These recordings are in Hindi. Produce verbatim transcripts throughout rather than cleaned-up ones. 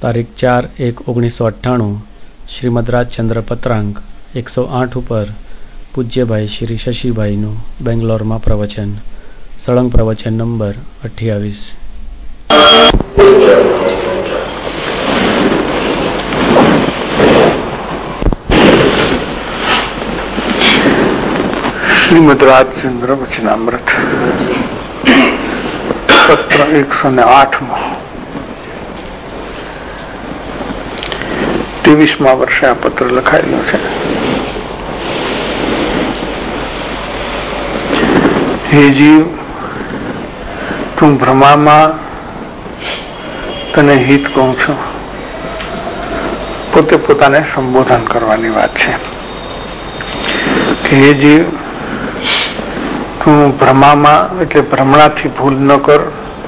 તારીખ ચાર એક ઓગણીસો અઠ્ઠાણું શ્રીમદ રાજચંદ્ર પત્રાંક એકસો આઠ ઉપર પૂજ્યભાઈ શ્રી શશીભાઈનું બેંગ્લોરમાં પ્રવચન, સળંગ પ્રવચન નંબર અઠ્યાવીસ. શ્રીમદ રાજચંદ્ર વચનામૃત પત્ર એકસો ને આઠમાં ત્રેવીસમાં વર્ષે આ પત્ર લખાયેલું છે. હે જીવ, તું ભ્રમામાં તને હિત કહું છું. પોતે પોતાને સંબોધન કરવાની વાત છે કે હે જીવ, તું ભ્રમામાં એટલે ભ્રમણાથી ભૂલ ન કર.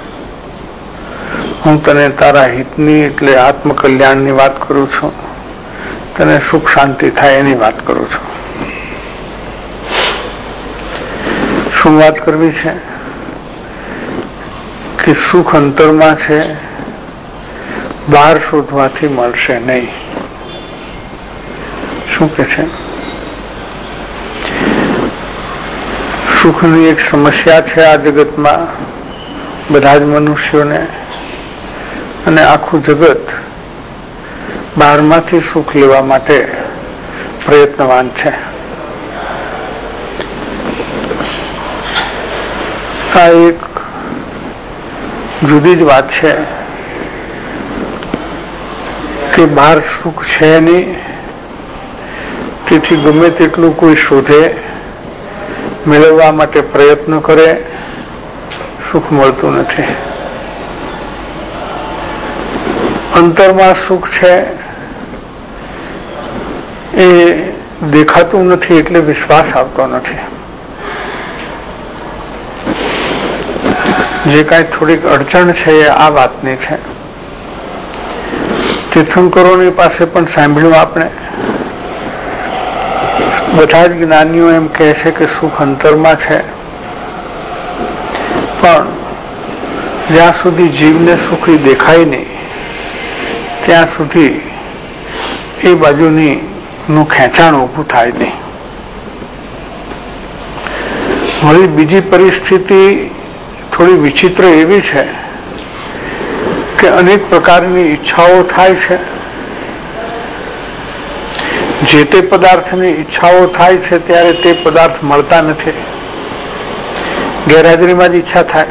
હું તને તારા હિતની એટલે આત્મકલ્યાણની વાત કરું છું, તને સુખ શાંતિ થાય એની વાત કરું છું. શું વાત કરવી છે કે સુખ અંતરમાં છે, બહાર શોધવાથી મળશે નહીં. શું કે છે? સુખની એક સમસ્યા છે આ જગતમાં બધા જ મનુષ્યોને, અને આખું જગત બહારમાંથી સુખ લેવા માટે પ્રયત્નવાન છે. આ એક જુદી જ વાત છે કે બહાર સુખ છે નહીં, તેથી ગમે તેટલું કોઈ શોધે, મેળવવા માટે પ્રયત્ન કરે, સુખ મળતું નથી. અંતરમાં સુખ છે એ દેખાતું નથી એટલે વિશ્વાસ આવતો નથી. જે કાંઈ થોડીક અડચણ છે એ આ વાતની છે. તીર્થંકરોની પાસે પણ સાંભળ્યું આપણે, બધા જ જ્ઞાનીઓ એમ કહે છે કે સુખ અંતરમાં છે, પણ જ્યાં સુધી જીવને સુખી દેખાય નહીં ત્યાં સુધી એ બાજુની નું ખેંચાણ ઊભું થાય નહીં. વળી બીજી પરિસ્થિતિ થોડી વિચિત્ર એવી છે કે અનેક પ્રકારની ઈચ્છાઓ થાય છે. જે તે પદાર્થની ઈચ્છાઓ થાય છે ત્યારે તે પદાર્થ મળતા નથી. ગેરહાજરીમાં જ ઈચ્છા થાય,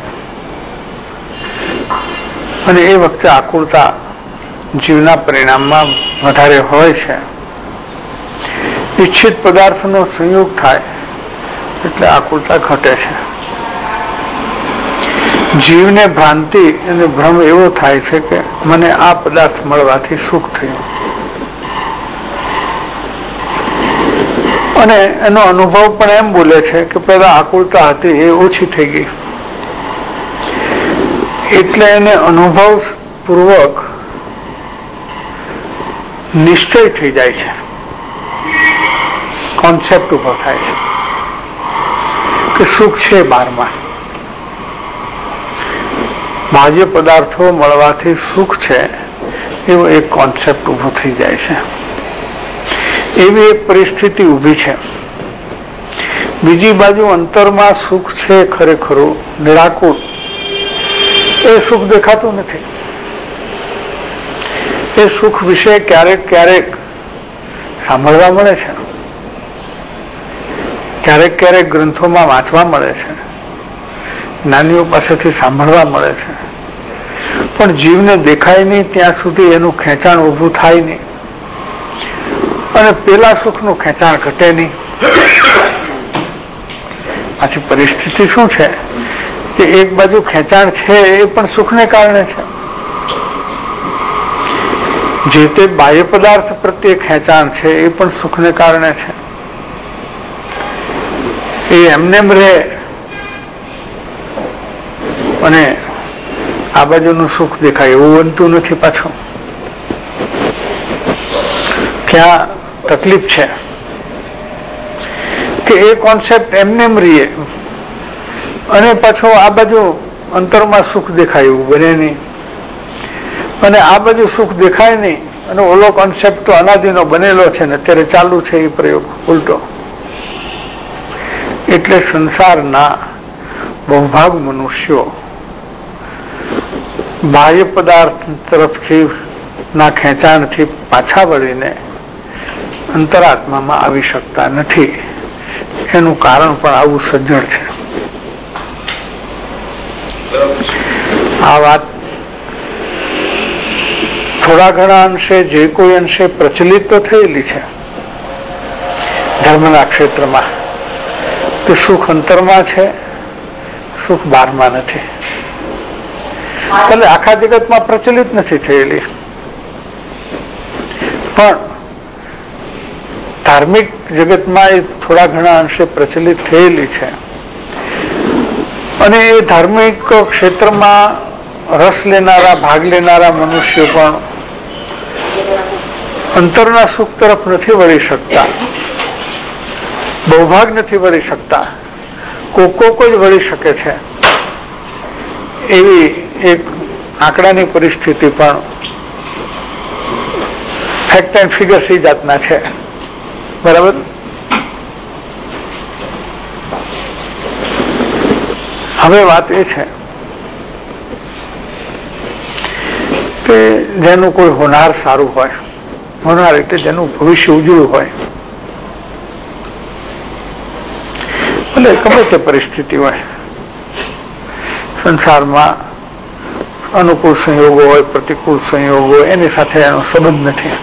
અને એ વખતે આકુળતા જીવના પરિણામમાં વધારે હોય છે. ઈચ્છિત પદાર્થનો સંયોગ થાય એટલે આકુળતા ઘટે છે. જીવને ભ્રાંતિ અને ભ્રમ એવો થાય છે કે મને આ પદાર્થ મળવાથી સુખ થયું, અને એનો અનુભવ પણ એમ બોલે છે કે પેલા આકુળતા હતી એ ઓછી થઈ ગઈ, એટલે એને અનુભવ પૂર્વક નિશ્ચય થઈ જાય છે, કોન્સેપ્ટ ઉભો થાય છે કે સુખ છે બહારમાં. બાહ્ય પદાર્થો મળવાથી સુખ છે એવો એક કોન્સેપ્ટ ઉભો થઈ જાય છે. એવી એક પરિસ્થિતિ ઊભી છે. બીજી બાજુ અંતરમાં સુખ છે ખરેખરું નિરાકુળ, એ સુખ દેખાતું નથી. એ સુખ વિશે ક્યારેક ક્યારેક સાંભળવા મળે છે, ક્યારેક ક્યારેક ગ્રંથોમાં વાંચવા મળે છે, જ્ઞાનીઓ પાસેથી સાંભળવા મળે છે, પણ જીવને દેખાય નહીં ત્યાં સુધી એનું ખેંચાણ ઊભું થાય નહીં, અને પેલા સુખનું ખેંચાણ ઘટે નહીં. પાછી પરિસ્થિતિ શું છે કે એક બાજુ ખેંચાણ છે એ પણ સુખને કારણે છે. જે તે બાહ્ય પદાર્થ પ્રત્યે ખેંચાણ છે એ પણ સુખને કારણે છે. એ એમને એમ રહે અને આ બાજુનું સુખ દેખાય એવું બનતું નથી. પાછું ક્યાં તકલીફ છે કે એ કોન્સેપ્ટ એમને એમ રહીએ અને પાછો આ બાજુ અંતરમાં સુખ દેખાય એવું બને નહીં. અને આ બધું સુખ દેખાય નહીં અને ઓલો કોન્સેપ્ટ તો અનાદિનો બનેલો છે ને અત્યારે ચાલુ છે એ પ્રયોગ ઉલટો. એટલે સંસારના બહુભાગ મનુષ્યો બાહ્ય પદાર્થ તરફથી ના ખેંચાણથી પાછા વળીને અંતરાત્મામાં આવી શકતા નથી. એનું કારણ પણ આવું સજ્જડ છે. આ વાત થોડા ઘણા અંશે જે કોઈ અંશે પ્રચલિત તો થયેલી છે ધર્મના ક્ષેત્રમાં કે સુખ અંતરમાં છે, સુખ બહારમાં નથી. એટલે આખા જગતમાં પ્રચલિત નથી થયેલી, પણ ધાર્મિક જગતમાં એ થોડા ઘણા અંશે પ્રચલિત થયેલી છે. અને એ ધાર્મિક ક્ષેત્રમાં રસ લેનારા ભાગ લેનારા મનુષ્યો પણ અંતરના સુખ તરફ નથી વળી શકતા, બહુભાગ નથી વળી શકતા, કોક કોક જ વળી શકે છે. એવી એક આંકડાની પરિસ્થિતિ પણ ફેક્ટ એન્ડ ફિગર્સ એ જાતના છે. બરાબર. હવે વાત એ છે કે જેનું કોઈ હોનાર સારું હોય, હોનાર એટલે જેનું ભવિષ્ય ઉજળું હોય, ભલે ગમે તે પરિસ્થિતિ હોય, સંસારમાં અનુકૂળ સંયોગો હોય, પ્રતિકૂળ સંયોગો હોય, એની સાથે એનો સંબંધ નથી.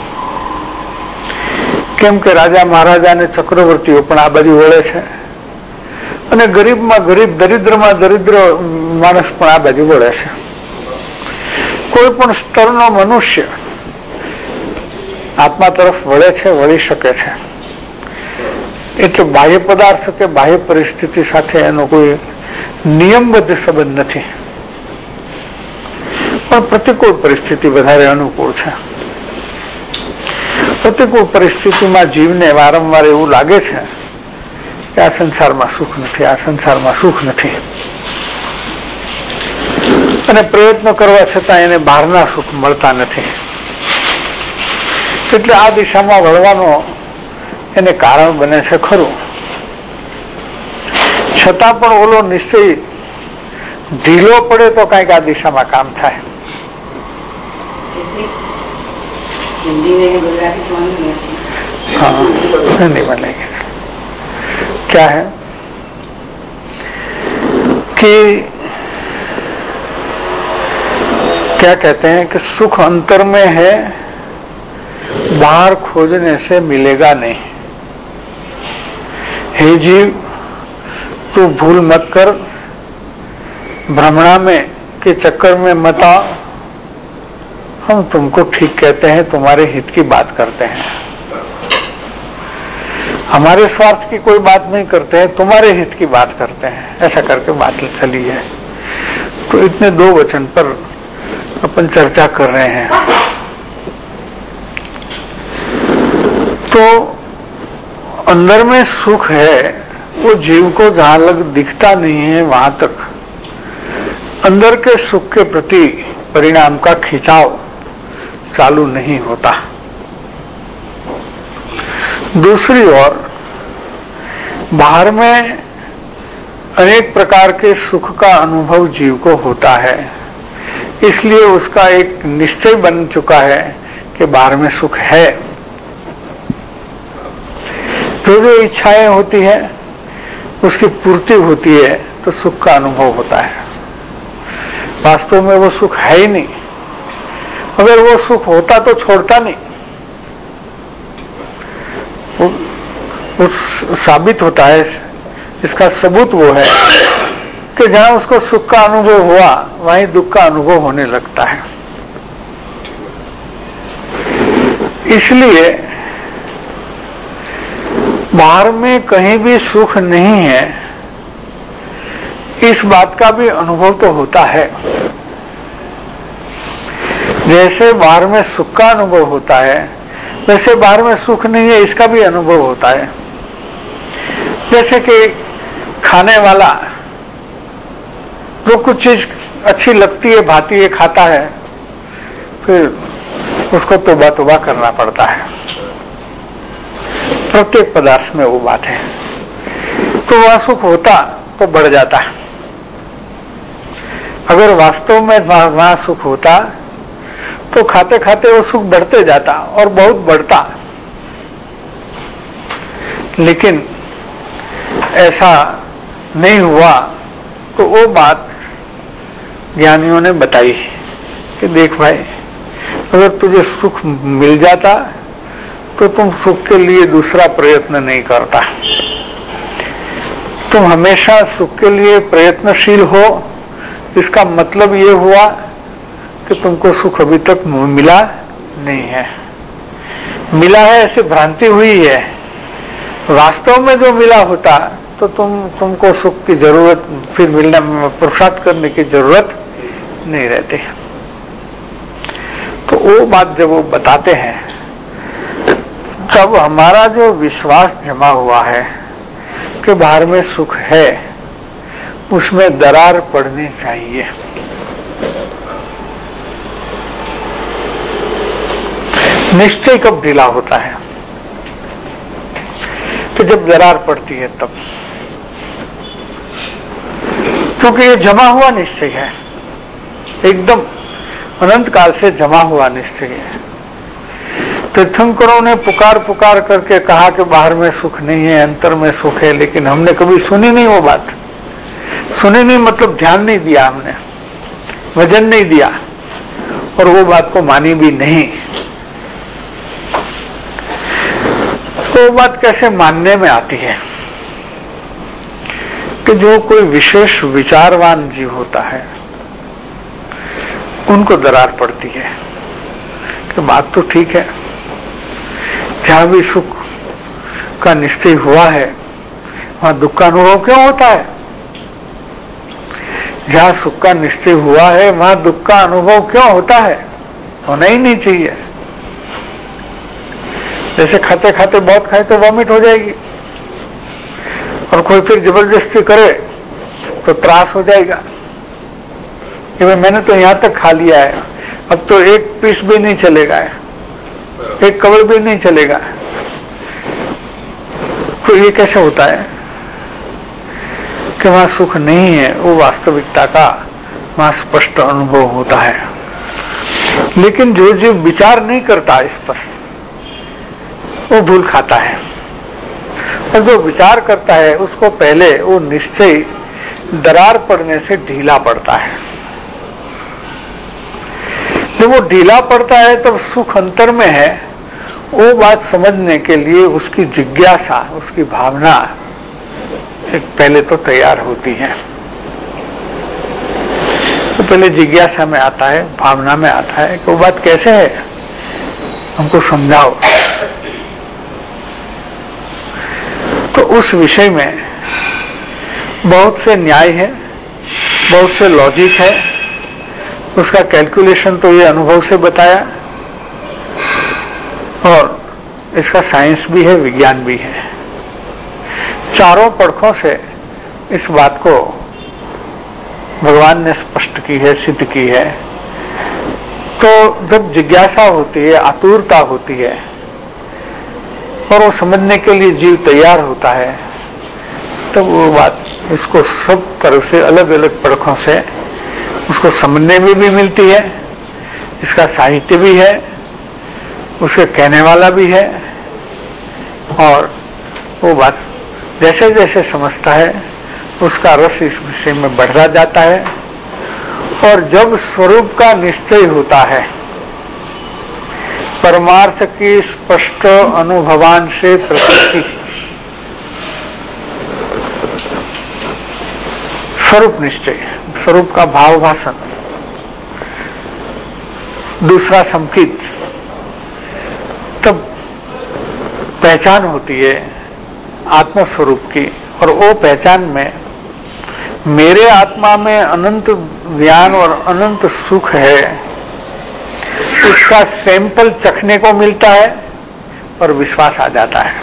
કેમ કે રાજા મહારાજા અને ચક્રવર્તીઓ પણ આ બાજુ વળે છે અને ગરીબમાં ગરીબ, દરિદ્રમાં દરિદ્ર માણસ પણ આ બાજુ વળે છે. કોઈ પણ સ્તરનો મનુષ્ય આત્મા તરફ વળે છે, વળી શકે છે. એટલે બાહ્ય પદાર્થ કે બાહ્ય પરિસ્થિતિ સાથે એનો કોઈ નિયમબદ્ધ સંબંધ નથી, પણ પ્રતિકૂળ પરિસ્થિતિ વધારે અનુકૂળ છે. પ્રતિકૂળ પરિસ્થિતિમાં જીવને વારંવાર એવું લાગે છે કે આ સંસારમાં સુખ નથી, આ સંસારમાં સુખ નથી, અને પ્રયત્નો કરવા છતાં એને બહારના સુખ મળતા નથી. એટલે આ દિશામાં વળવાનો એને કારણ બને છે ખરું, છતાં પણ ઓલો નિશ્ચય ઢીલો પડે તો કઈક આ દિશામાં કામ થાય. हाँ हिंदी में लेंगे. क्या है कि क्या कहते हैं कि सुख अंतर में है, बाहर खोजने से मिलेगा नहीं. हे जीव, तू भूल मत कर, भ्रमणा में के चक्कर में मत आ. हम तुमको ठीक कहते हैं, तुम्हारे हित की बात करते हैं, हमारे स्वार्थ की कोई बात नहीं करते हैं, तुम्हारे हित की बात करते हैं. ऐसा करके बात चली है. तो इतने दो वचन पर अपन चर्चा कर रहे हैं. तो अंदर में सुख है, वो जीव को जहां लग दिखता नहीं है वहां तक अंदर के सुख के प्रति परिणाम का खिंचाव चालू नहीं होता. दूसरी ओर बाहर में अनेक प्रकार के सुख का अनुभव जीव को होता है, इसलिए उसका एक निश्चय बन चुका है कि बाहर में सुख है. जो जो इच्छाएं होती है उसकी पूर्ति होती है तो सुख का अनुभव होता है. वास्तव में वो सुख है ही नहीं. अगर वो सुख होता तो छोड़ता नहीं. वो, वो साबित होता है, इसका सबूत वो है कि जहां उसको सुख का अनुभव हुआ वहीं दुख का अनुभव होने लगता है. इसलिए बाहर में कहीं भी सुख नहीं है, इस बात का भी अनुभव तो होता है. जैसे बाहर में सुख का अनुभव होता है, वैसे बाहर में सुख नहीं है इसका भी अनुभव होता है. जैसे कि खाने वाला जो कुछ चीज अच्छी लगती है, भाती है, खाता है, फिर उसको तौबा तौबा करना पड़ता है। प्रत्येक पदार्थ में वो बात है। तो वह सुख होता तो बढ़ जाता है। अगर वास्तव में वहां सुख होता तो खाते खाते वो सुख बढ़ते जाता और बहुत बढ़ता। लेकिन ऐसा नहीं हुआ। तो वो बात ज्ञानियों ने बताई कि देख भाई, अगर तुझे सुख मिल जाता तो तुम सुख के लिए दूसरा प्रयत्न नहीं करता। तुम हमेशा सुख के लिए प्रयत्नशील हो, इसका मतलब ये हुआ कि तुमको सुख अभी तक मिला नहीं है। मिला है ऐसी भ्रांति हुई है। वास्तव में जो मिला होता तो तुम तुमको सुख की जरूरत, फिर मिलने पुरुषार्थ करने की जरूरत नहीं रहती। तो वो बात जब वो बताते हैं तब हमारा जो विश्वास जमा हुआ है कि बाहर में सुख है, उसमें दरार पड़नी चाहिए। निश्चय कब ढीला होता है? कि जब दरार पड़ती है तब, क्योंकि ये जमा हुआ निश्चय है, एकदम अनंत काल से जमा हुआ निश्चय है। तीर्थंकरों ने पुकार पुकार करके कहा कि बाहर में सुख नहीं है, अंतर में सुख है, लेकिन हमने कभी सुनी नहीं वो बात। सुनी नहीं मतलब ध्यान नहीं दिया, हमने वजन नहीं दिया और वो बात को मानी भी नहीं। तो वो बात कैसे मानने में आती है कि जो कोई विशेष विचारवान जीव होता है उनको दरार पड़ती है कि बात तो ठीक है, जहां भी सुख का निश्चय हुआ है वहां दुख का अनुभव क्यों होता है? जहां सुख का निश्चय हुआ है वहां दुख का अनुभव क्यों होता है? होना ही नहीं चाहिए। जैसे खाते खाते बहुत खाए तो वॉमिट हो जाएगी और कोई फिर जबरदस्ती करे तो त्रास हो जाएगा कि भाई मैंने तो यहां तक खा लिया है, अब तो एक पीस भी नहीं चलेगा, एक कवल भी नहीं चलेगा। तो ये कैसे होता है कि वहां सुख नहीं है? वो वास्तविकता का वहां स्पष्ट अनुभव होता है। लेकिन जो जीव विचार नहीं करता इस पर, वो भूल खाता है। और जो विचार करता है उसको पहले वो निश्चय दरार पड़ने से ढीला पड़ता है। जब वो ढीला पड़ता है तब सुख अंतर में है, वो बात समझने के लिए उसकी जिज्ञासा, उसकी भावना एक पहले तो तैयार होती है। तो पहले जिज्ञासा में आता है, भावना में आता है कि वो बात कैसे है, हमको समझाओ। तो उस विषय में बहुत से न्याय है, बहुत से लॉजिक है, उसका कैलकुलेशन तो ये अनुभव से बताया और इसका साइंस भी है, विज्ञान भी है। चारों पड़खों से इस बात को भगवान ने स्पष्ट की है, सिद्ध की है। तो जब जिज्ञासा होती है, आतुरता होती है और वो समझने के लिए जीव तैयार होता है, तब वो बात इसको सब तरफ से अलग अलग पड़खों से उसको समझने में भी मिलती है। इसका साहित्य भी है, उसे कहने वाला भी है और वो बात जैसे जैसे समझता है उसका रस इस विषय में बढ़ता जाता है। और जब स्वरूप का निश्चय होता है, परमार्थ की स्पष्ट अनुभवान से प्रतीति, स्वरूप निश्चय, स्वरूप का भाव भाषण, दूसरा संकेत, तब पहचान होती है आत्मस्वरूप की। और वो पहचान में मेरे आत्मा में अनंत ज्ञान और अनंत सुख है, उसका सैंपल चखने को मिलता है और विश्वास आ जाता है।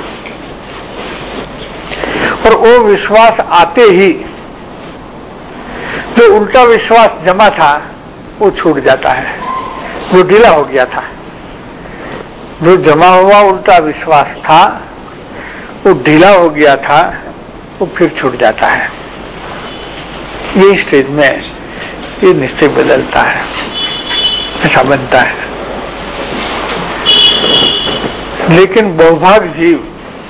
और वो विश्वास आते ही जो उल्टा विश्वास जमा था वो छूट जाता है। वो ढीला हो गया था। जो जमा हुआ उल्टा विश्वास था वो ढीला हो गया था, वो फिर छूट जाता है। ये स्टेज में ये निश्चय बदलता है, ऐसा बनता है। लेकिन बहुभाग जीव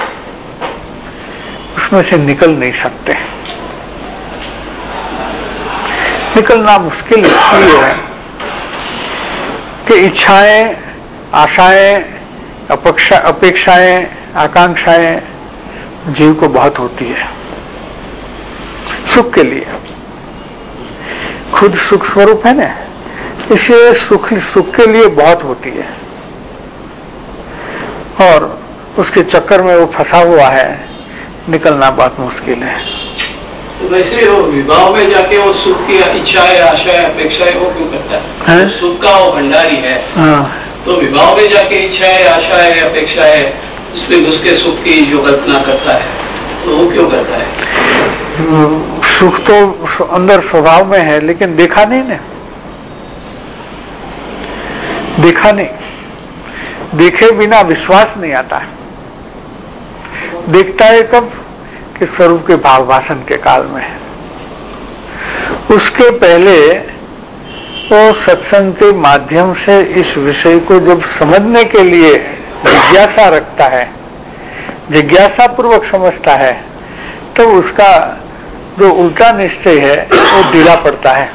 उसमें से निकल नहीं सकते। निकलना मुश्किल इसलिए है कि इच्छाएं, आशाएं, अपेक्षा अपेक्षाएं, आकांक्षाएं जीव को बहुत होती है सुख के लिए। खुद सुख स्वरूप है ना, इसलिए सुख सुख के लिए बहुत होती है और उसके चक्कर में वो फंसा हुआ है, निकलना बहुत मुश्किल है। तो वैसे वो विवाह में जाके वो सुख की इच्छाएं, आशाएं, अपेक्षाएं वो क्यों करता है? है? सुख का वो भंडारी है। हाँ। तो विवाह में जाके इच्छाएं, आशाएं, अपेक्षाएं उसमें घुस के सुख की जो कल्पना करता है, तो वो क्यों करता है? सुख तो अंदर स्वभाव में है, लेकिन देखा नहीं ना, देखा नहीं। देखे बिना विश्वास नहीं आता है। देखता है कब कि स्वरूप के भाव भाषण के काल में। उसके पहले वो सत्संग के माध्यम से इस विषय को जब समझने के लिए जिज्ञासा रखता है, जिज्ञासा पूर्वक समझता है, तो उसका जो उल्टा निश्चय है वो ढीला पड़ता है।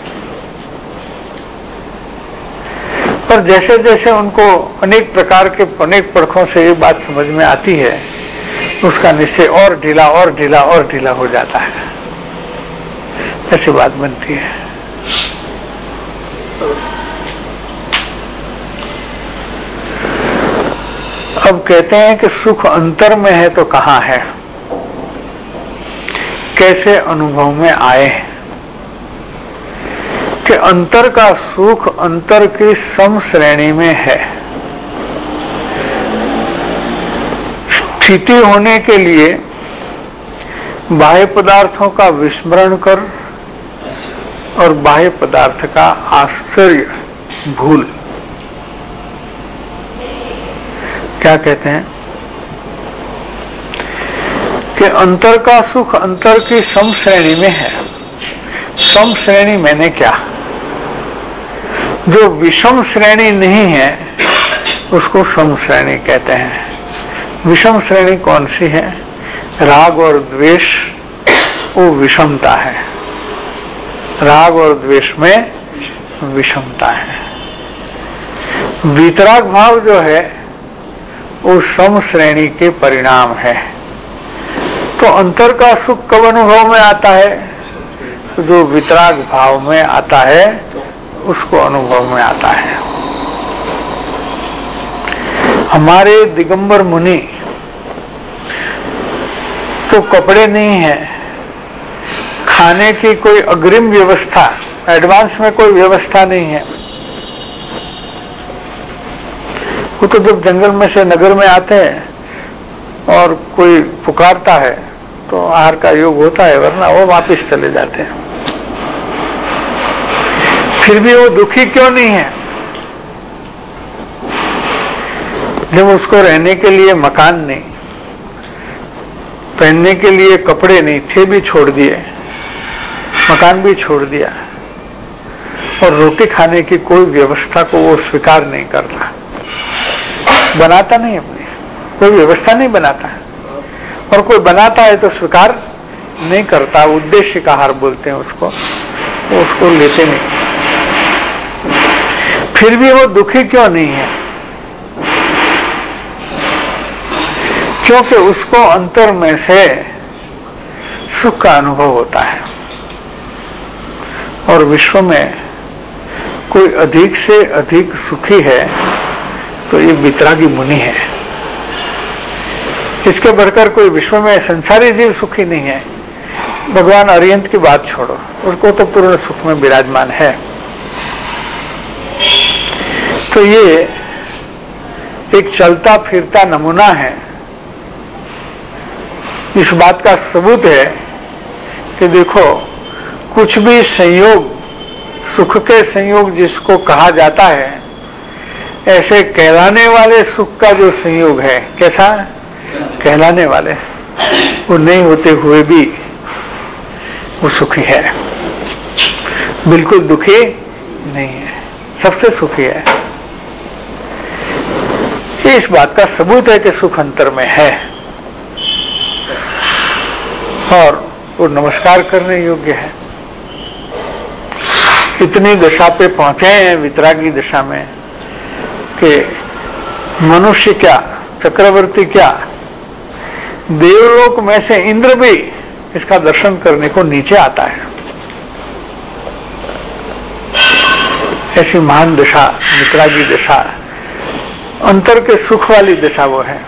पर जैसे जैसे उनको अनेक प्रकार के अनेक परखों से ये बात समझ में आती है, उसका निश्चय और ढीला और ढीला और ढीला हो जाता है। ऐसी बात बनती है। अब कहते हैं कि सुख अंतर में है तो कहाँ है, कैसे अनुभव में आए? कि अंतर का सुख अंतर की सम श्रेणी में है। स्थिति होने के लिए बाह्य पदार्थों का विस्मरण कर और बाह्य पदार्थ का आश्चर्य भूल। क्या कहते हैं कि अंतर का सुख अंतर की सम श्रेणी में है। सम श्रेणी मैंने क्या? जो विषम श्रेणी नहीं है उसको सम श्रेणी कहते हैं। विषम श्रेणी कौन सी है? राग और द्वेष, वो विषमता है। राग और द्वेष में विषमता है। वितराग भाव जो है वो सम श्रेणी के परिणाम है। तो अंतर का सुख कब अनुभव में आता है? तो जो वितराग भाव में आता है उसको अनुभव में आता है। हमारे दिगंबर मुनि तो कपड़े नहीं है, खाने की कोई अग्रिम व्यवस्था, एडवांस में कोई व्यवस्था नहीं है। वो तो जब जंगल में से नगर में आते हैं और कोई पुकारता है तो आहार का योग होता है, वरना वो वापस चले जाते हैं। फिर भी वो दुखी क्यों नहीं है? जब उसको रहने के लिए मकान नहीं, पहनने के लिए कपड़े नहीं थे, भी छोड़ दिए, मकान भी छोड़ दिया, और रोटी खाने की कोई व्यवस्था को वो स्वीकार नहीं करता, बनाता नहीं, अपनी कोई व्यवस्था नहीं बनाता, और कोई बनाता है तो स्वीकार नहीं करता। उद्देश्य का आहार बोलते हैं उसको, वो उसको लेते नहीं। फिर भी वो दुखी क्यों नहीं है? क्योंकि उसको अंतर में से सुख का अनुभव होता है, और विश्व में कोई अधिक से अधिक सुखी है तो ये वितरागी मुनि है। इसके बढ़कर कोई विश्व में संसारी जीव सुखी नहीं है। भगवान अरिहंत की बात छोड़ो, उसको तो पूर्ण सुख में विराजमान है। तो ये एक चलता फिरता नमूना है। इस बात का सबूत है कि देखो, कुछ भी संयोग, सुख के संयोग जिसको कहा जाता है, ऐसे कहलाने वाले सुख का जो संयोग है, कैसा कहलाने वाले, वो नहीं होते हुए भी वो सुखी है, बिल्कुल दुखी नहीं है, सबसे सुखी है। इस बात का सबूत है कि सुख अंतर में है और वो नमस्कार करने योग्य है। इतनी दशा पे पहुंचे हैं वितरागी दशा में कि मनुष्य क्या, चक्रवर्ती क्या, देवलोक में से इंद्र भी इसका दर्शन करने को नीचे आता है। ऐसी महान दशा, वितरागी दशा, अंतर के सुख वाली दशा वो है।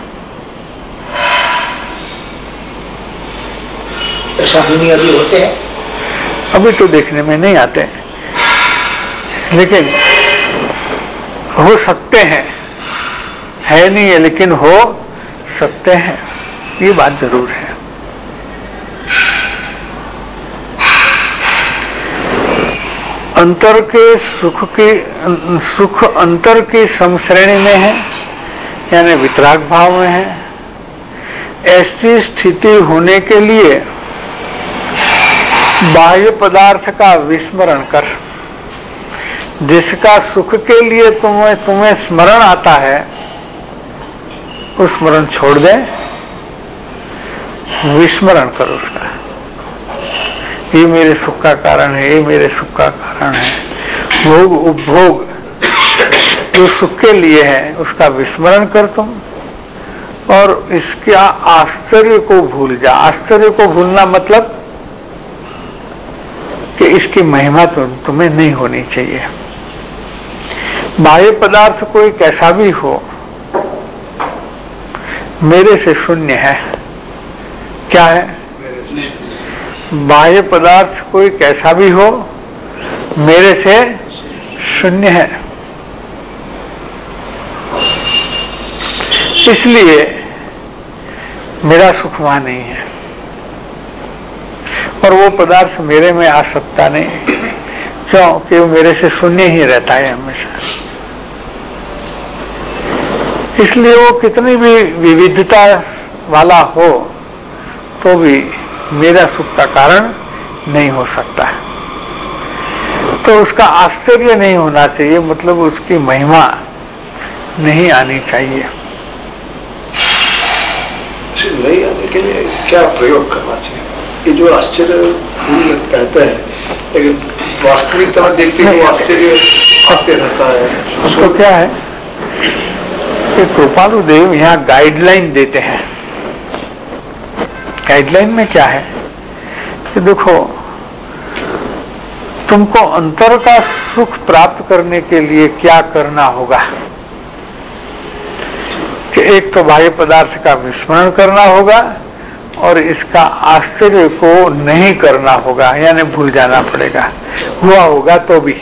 ऐसा भी अभी होते हैं, अभी तो देखने में नहीं आते, लेकिन हो सकते हैं, है नहीं है लेकिन हो सकते हैं, ये बात जरूर है। अंतर के सुख की सुख अंतर की समश्रेणी में है, यानी वितराग भाव में है। ऐसी स्थिति होने के लिए बाह्य पदार्थ का विस्मरण कर, जिसका सुख के लिए तुम्हें तुम्हें स्मरण आता है, उस स्मरण छोड़ दे, विस्मरण करो उसका। ये मेरे सुख का कारण है, ये मेरे सुख का कारण है। भोग उपभोग जो सुख के लिए है उसका विस्मरण कर तुम, और इसके आश्चर्य को भूल जा। आश्चर्य को भूलना मतलब कि इसकी महिमा तो तुम्हें नहीं होनी चाहिए। बाह्य पदार्थ कोई कैसा भी हो, मेरे से शून्य है। क्या है? बाह्य पदार्थ कोई कैसा भी हो, मेरे से शून्य है। इसलिए मेरा सुख वहां नहीं है, और वो पदार्थ मेरे में आ सकता नहीं। क्यों? कि वो मेरे से शून्य ही रहता है हमेशा। इसलिए वो कितनी भी विविधता वाला हो तो भी मेरा सुख का कारण नहीं हो सकता। तो उसका आश्चर्य नहीं होना चाहिए, मतलब उसकी महिमा नहीं आनी चाहिए। नहीं आने के लिए क्या प्रयोग करना चाहिए? ये जो आश्चर्य कहते हैं, लेकिन वास्तविकता में देखते हैं वो आश्चर्य आते रहता है। उसको क्या है कि कृपालु देव यहाँ गाइडलाइन देते हैं। गाइडलाइन में क्या है कि देखो, तुमको अंतर का सुख प्राप्त करने के लिए क्या करना होगा कि एक तो बाह्य पदार्थ का विस्मरण करना होगा और इसका आश्चर्य को नहीं करना होगा, यानी भूल जाना पड़ेगा। हुआ होगा तो भी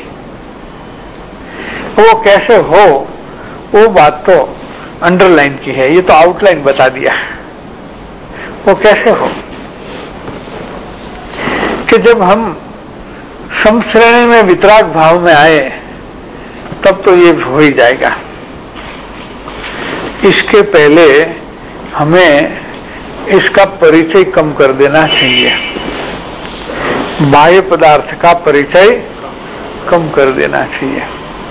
वो कैसे हो, वो बात तो अंडरलाइन की है, ये तो आउटलाइन बता दिया। वो कैसे हो कि जब हम समश्रेणी में वितराग भाव में आए तब तो ये हो ही जाएगा। इसके पहले हमें इसका परिचय कम कर देना चाहिए, बाह्य पदार्थ का परिचय कम कर देना चाहिए,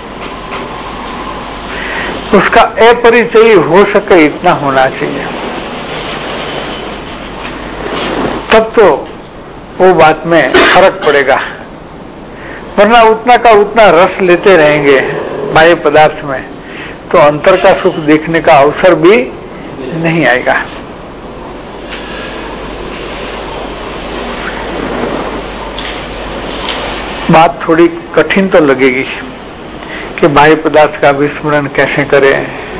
उसका अपरिचय हो सके इतना होना चाहिए। तब तो वो बात में फर्क पड़ेगा, वरना उतना का उतना रस लेते रहेंगे बाह्य पदार्थ में तो अंतर का सुख देखने का अवसर भी नहीं आएगा। बात थोड़ी कठिन तो लगेगी कि बाह्य पदार्थ का विस्मरण कैसे करें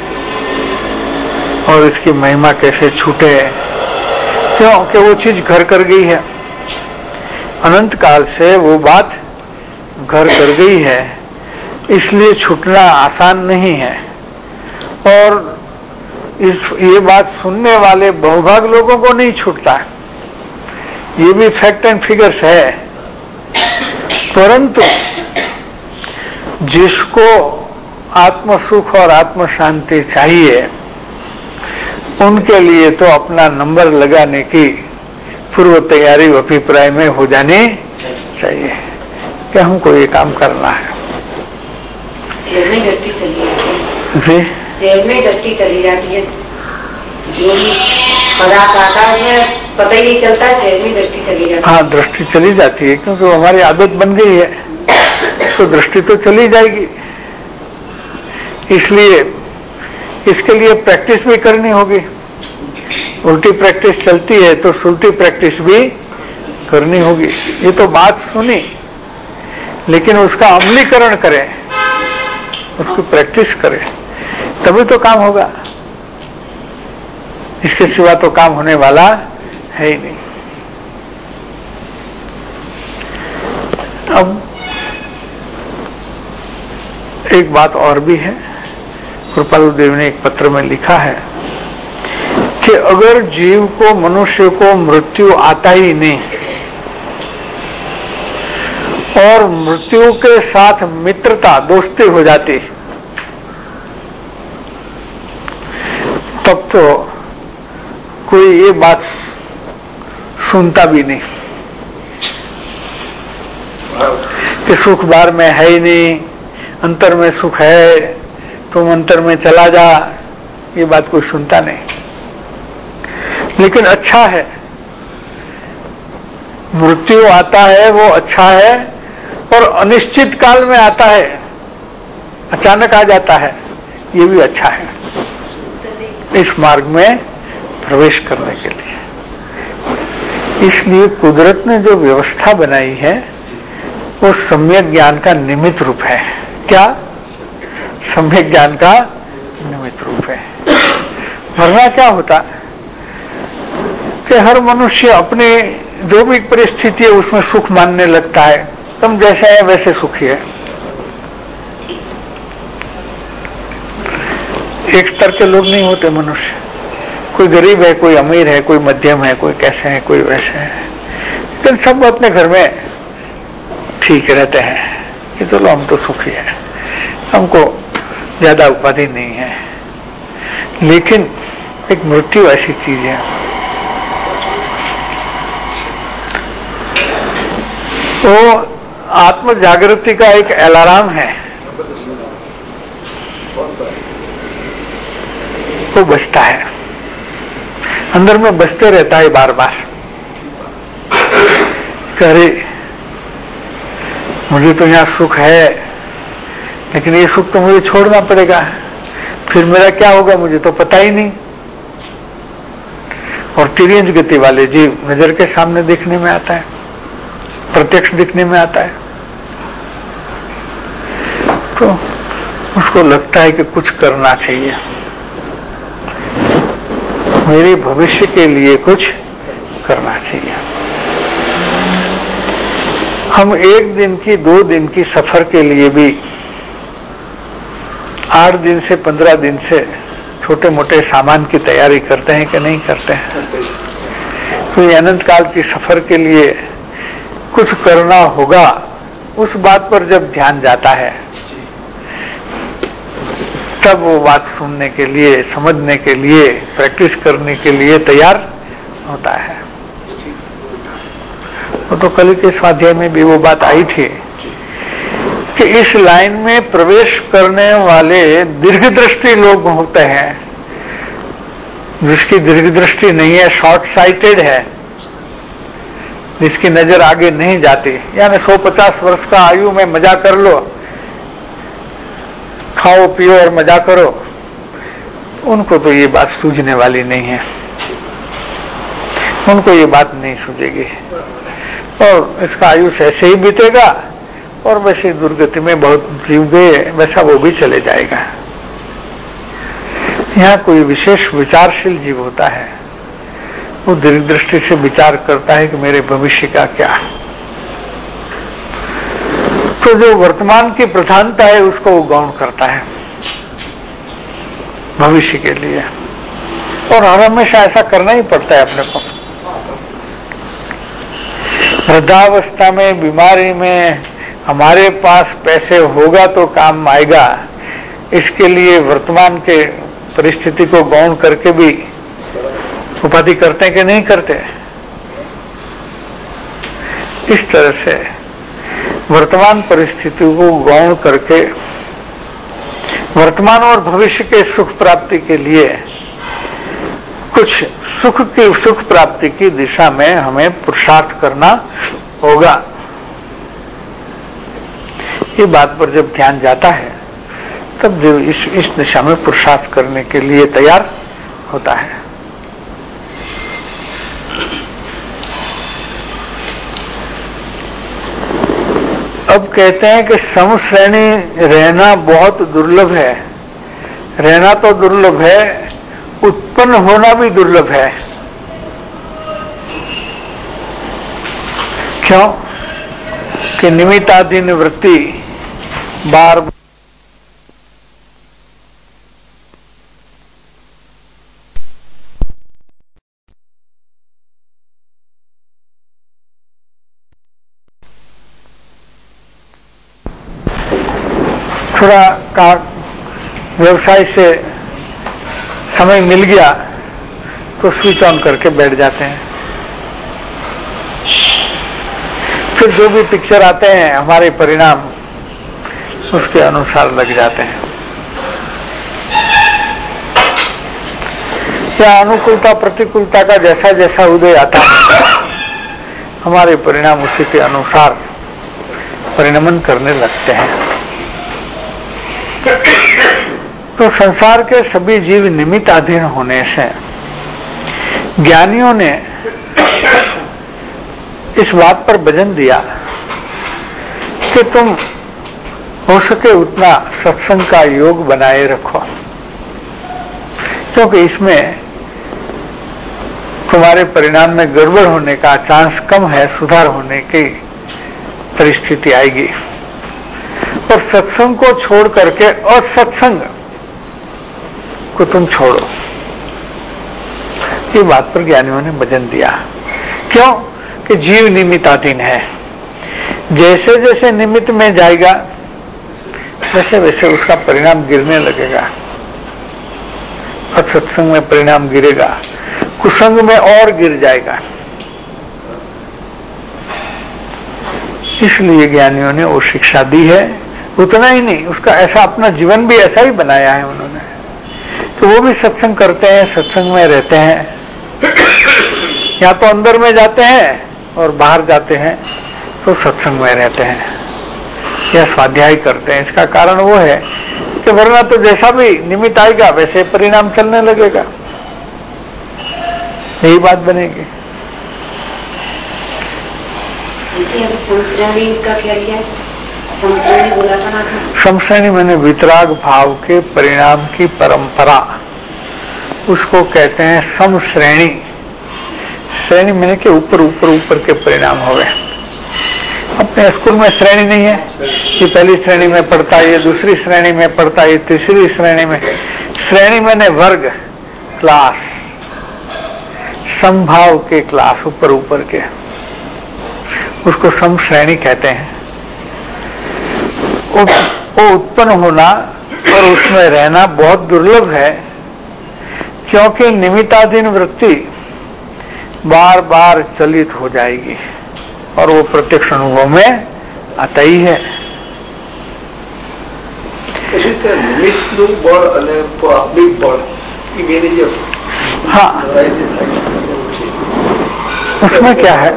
और इसकी महिमा कैसे छूटे। क्यों? कि वो चीज घर कर गई है, अनंत काल से वो बात घर कर गई है, इसलिए छूटना आसान नहीं है। और इस ये बात सुनने वाले बहुभाग लोगों को नहीं छूटता, ये भी फैक्ट एंड फिगर्स है। परंतु जिसको आत्म सुख और आत्म शांति चाहिए, उनके लिए तो अपना नंबर लगाने की पूर्व तैयारी अभिप्राय में हो जानी चाहिए कि हमको ये काम करना है। जेल में दृष्टि चली जाती है, जी जेल में दृष्टि चली जाती है, जो भी पदार्थ आता है पता ही नहीं चलता, जेल में दृष्टि चली जाती है। हाँ, दृष्टि चली जाती है क्योंकि हमारी आदत बन गई है, तो दृष्टि तो चली जाएगी। इसलिए इसके लिए प्रैक्टिस भी करनी होगी। उल्टी प्रैक्टिस चलती है तो सुलटी प्रैक्टिस भी करनी होगी। ये तो बात सुनी, लेकिन उसका अमलीकरण करें, उसकी प्रैक्टिस करें, तभी तो काम होगा। इसके सिवा तो काम होने वाला है ही नहीं। अब एक बात और भी है, कृपालु देव ने एक पत्र में लिखा है कि अगर जीव को, मनुष्य को मृत्यु आता ही नहीं और मृत्यु के साथ मित्रता, दोस्ती हो जाती, तब तो कोई ये बात सुनता भी नहीं कि सुख बाहर में है ही नहीं, अंतर में सुख है, तुम अंतर में चला जा, ये बात कोई सुनता नहीं। लेकिन अच्छा है, मृत्यु आता है वो अच्छा है, और अनिश्चित काल में आता है, अचानक आ जाता है, ये भी अच्छा है इस मार्ग में प्रवेश करने के लिए। इसलिए कुदरत ने जो व्यवस्था बनाई है वो सम्यक ज्ञान का निमित्त रूप है। क्या? सम्यक ज्ञान का निमित्त रूप है। वरना क्या होता कि हर मनुष्य अपनी जो भी परिस्थिति है उसमें सुख मानने लगता है, तुम जैसे है वैसे सुखी है। एक स्तर के लोग नहीं होते मनुष्य, कोई गरीब है, कोई अमीर है, कोई मध्यम है, कोई कैसे है, कोई वैसे है, लेकिन सब अपने घर में ठीक रहते हैं कि चलो हम तो सुखी हैं, हमको ज्यादा उपाधि नहीं है। लेकिन एक मृत्यु ऐसी चीज है, वो आत्म जागृति का एक अलार्म है, वो बजता है, अंदर में बजते रहता है बार बार। अरे मुझे तो यहाँ सुख है, लेकिन ये सुख तो मुझे छोड़ना पड़ेगा, फिर मेरा क्या होगा मुझे तो पता ही नहीं। और तिर्यंच गति वाले जीव नजर के सामने दिखने में आता है, प्रत्यक्ष दिखने में आता है, तो उसको लगता है कि कुछ करना चाहिए, मेरे भविष्य के लिए कुछ करना चाहिए। हम एक दिन की, दो दिन की सफर के लिए भी आठ दिन से पंद्रह दिन से छोटे मोटे सामान की तैयारी करते हैं कि नहीं करते हैं? तो ये अनंत काल की सफर के लिए कुछ करना होगा, उस बात पर जब ध्यान जाता है तब वो बात सुनने के लिए, समझने के लिए, प्रैक्टिस करने के लिए तैयार होता है। वो तो कल के स्वाध्याय में भी वो बात आई थी कि इस लाइन में प्रवेश करने वाले दीर्घदृष्टि लोग होते हैं। जिसकी दीर्घदृष्टि नहीं है, शॉर्ट साइटेड है, जिसकी नजर आगे नहीं जाती, यानी सौ पचास वर्ष का आयु में मजा कर लो, खाओ पियो और मजा करो, उनको तो ये बात सूझने वाली नहीं है, उनको ये बात नहीं सूझेगी, और इसका आयुष्य ऐसे ही बीतेगा, और वैसे दुर्गति में बहुत जीव गए वैसा वो भी चले जाएगा। यहाँ कोई विशेष विचारशील जीव होता है, वो दीर्घ दृष्टि से विचार करता है कि मेरे भविष्य का क्या। तो जो वर्तमान की प्रधानता है उसको वो गौण करता है भविष्य के लिए, और हर हमेशा ऐसा करना ही पड़ता है अपने को। वृद्धावस्था में, बीमारी में हमारे पास पैसे होगा तो काम आएगा, इसके लिए वर्तमान के परिस्थिति को गौण करके भी उपाधि करते हैं कि नहीं करते? इस तरह से वर्तमान परिस्थिति को गौण करके वर्तमान और भविष्य के सुख प्राप्ति के लिए कुछ सुख की सुख प्राप्ति की दिशा में हमें पुरुषार्थ करना होगा। ये बात पर जब ध्यान जाता है तब जो इस इस दिशा में पुरुषार्थ करने के लिए तैयार होता है। अब कहते हैं कि समश्रेणी रहना बहुत दुर्लभ है। रहना तो दुर्लभ है, उत्पन्न होना भी दुर्लभ है। क्यों? कि निमित्ताधीन वृत्ति बार बार थोड़ा का व्यवसाय से समय मिल गया तो स्विच ऑन करके बैठ जाते हैं। फिर जो भी पिक्चर आते हैं हमारे परिणाम उसके अनुसार लग जाते हैं। या अनुकूलता प्रतिकूलता का जैसा जैसा उदय आता है हमारे परिणाम उसी के अनुसार परिणमन करने लगते हैं। तो संसार के सभी जीव निमित्ताधीन होने से ज्ञानियों ने इस बात पर वजन दिया कि तुम हो सके उतना सत्संग का योग बनाए रखो, क्योंकि इसमें तुम्हारे परिणाम में गड़बड़ होने का चांस कम है, सुधार होने की परिस्थिति आएगी। और सत्संग को छोड़ करके और सत्संग को तुम छोड़ो, ये बात पर ज्ञानियों ने वजन दिया। क्यों? कि जीव निमित्ताधीन है। जैसे जैसे निमित्त में जाएगा वैसे वैसे उसका परिणाम गिरने लगेगा और सत्संग में परिणाम गिरेगा, कुसंग में और गिर जाएगा। इसलिए ज्ञानियों ने वो शिक्षा दी है। उतना ही नहीं, उसका ऐसा अपना जीवन भी ऐसा ही बनाया है उन्होंने, तो वो भी सत्संग करते हैं, सत्संग में रहते हैं। या तो अंदर में जाते हैं और बाहर जाते हैं तो सत्संग में रहते हैं या स्वाध्याय करते हैं। इसका कारण वो है कि वरना तो जैसा भी निमित्त आएगा वैसे परिणाम चलने लगेगा, यही बात बनेगी। का क्या लिया? समश्रेणी बोला था ना? समश्रेणी मैंने वितराग भाव के परिणाम की परंपरा, उसको कहते हैं समश्रेणी। श्रेणी मैंने के ऊपर ऊपर ऊपर के परिणाम हो गए। अपने स्कूल में श्रेणी नहीं है, ये पहली श्रेणी में पढ़ता है, ये दूसरी श्रेणी में पढ़ता है, ये तीसरी श्रेणी में। श्रेणी मैंने वर्ग, क्लास, समभाव के क्लास, ऊपर ऊपर के, उसको समश्रेणी कहते हैं। वो उत्पन्न होना और उसमें रहना बहुत दुर्लभ है, क्योंकि निमित्ताधीन वृत्ति बार बार चलित हो जाएगी और वो प्रत्यक्ष अनुभव में आता ही है। हाँ, उसमें क्या है,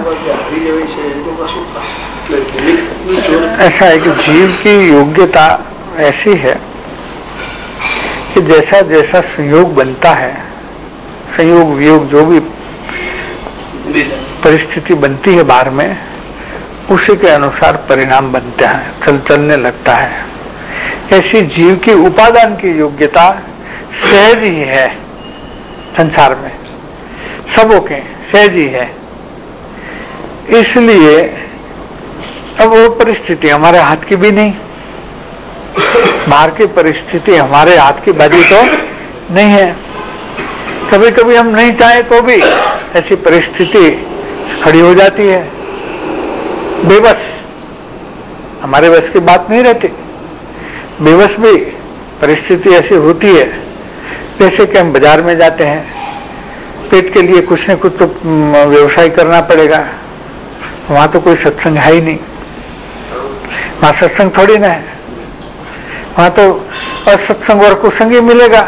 ऐसा है कि जीव की योग्यता ऐसी है कि जैसा जैसा संयोग बनता है, संयोग वियोग जो भी परिस्थिति बनती है बाहर में, उसी के अनुसार परिणाम बनते हैं, चल चलने लगता है। ऐसी जीव की उपादान की योग्यता सहज ही है संसार में, सबों के सहज ही है। इसलिए अब वो परिस्थिति हमारे हाथ की भी नहीं, बाहर की परिस्थिति हमारे हाथ की बाजी तो नहीं है। कभी कभी हम नहीं चाहे तो भी ऐसी परिस्थिति खड़ी हो जाती है, बेबस, हमारे बस की बात नहीं रहती। बेबस भी परिस्थिति ऐसी होती है जैसे कि हम बाजार में जाते हैं, पेट के लिए कुछ न कुछ तो व्यवसाय करना पड़ेगा। वहां तो कोई सत्संग है ही नहीं, वहां सत्संग थोड़ी ना है, वहां तो असत्संग और कुसंग ही मिलेगा।